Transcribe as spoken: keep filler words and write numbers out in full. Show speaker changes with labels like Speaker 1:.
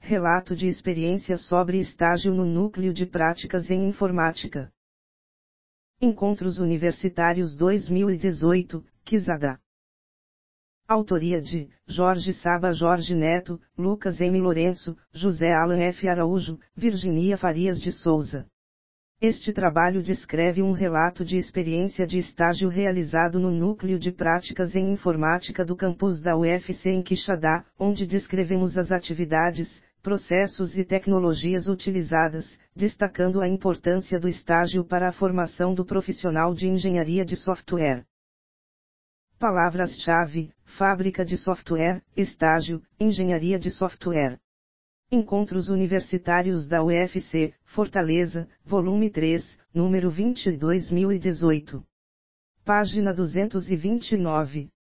Speaker 1: Relato de experiência sobre estágio no Núcleo de Práticas em Informática. Encontros Universitários dois mil e dezoito, Quizada. Autoria de Jorge Saba, Jorge Neto, Lucas M. Lourenço, José Alan F. Araújo, Virginia Farias de Souza. Este trabalho descreve um relato de experiência de estágio realizado no Núcleo de Práticas em Informática do campus da U F C em Quixadá, onde descrevemos as atividades, processos e tecnologias utilizadas, destacando a importância do estágio para a formação do profissional de engenharia de software. Palavras-chave: fábrica de software, estágio, engenharia de software. Encontros Universitários da U F C, Fortaleza, volume três, número vinte, dois mil e dezoito. Página duzentos e vinte e nove.